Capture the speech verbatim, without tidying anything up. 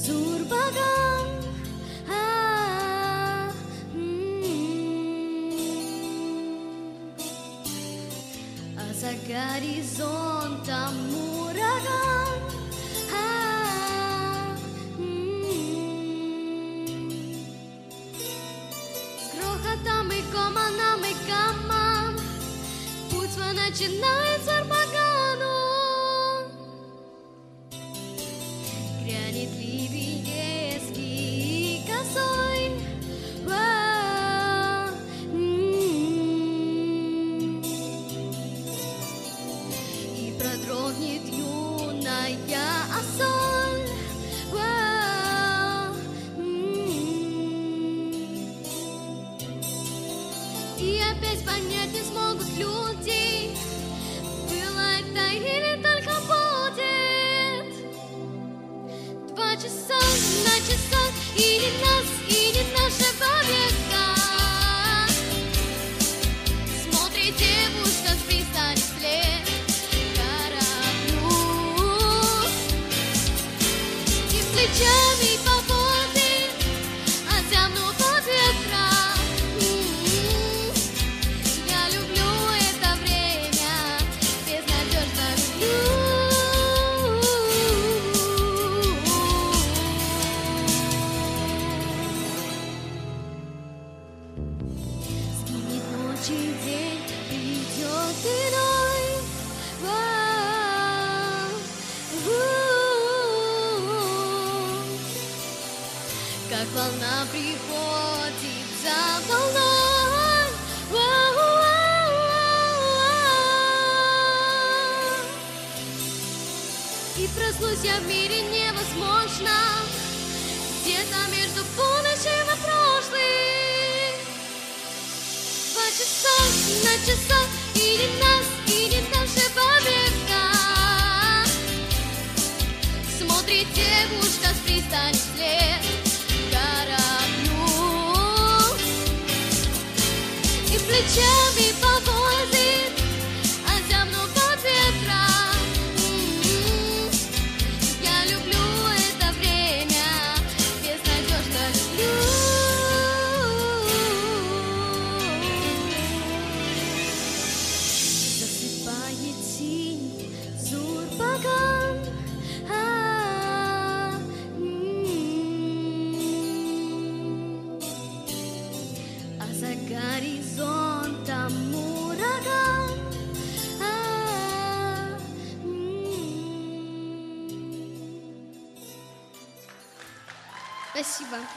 Зурбаган, а, м. А за горизонтом ураган, а, м. С грохотом и гомоном и гаммом путь свой начинает Зурбагану. Грянет ливень резкий и косой, а, м. И продрогнет юная осоль, а, м. И опять понять не смогут люди, было это или только будет. Два часа на часах, или нас, или нашего века. Смотрит девушка с пристани вслед кораблю и плечами поводит, озябнув от ветра. М-м-м. Я люблю это время, безнадежно люблю. Сгинет ночь и день, придет иной, а, у-у-у. Как волна приходит за волной, а-а-а-а. И проснусь я в мире невозможно, где-то между будущим и прошлым. Два часа на часах, или нас, или нашего века. Смотрит девушка с пристани вслед кораблю и плечами поводит, озябнув от ветра. М-м-м. Я люблю это время, безнадежно люблю. Засыпает тень Зурбаган, а, м. А за горизонтом ураган, а, м. Спасибо.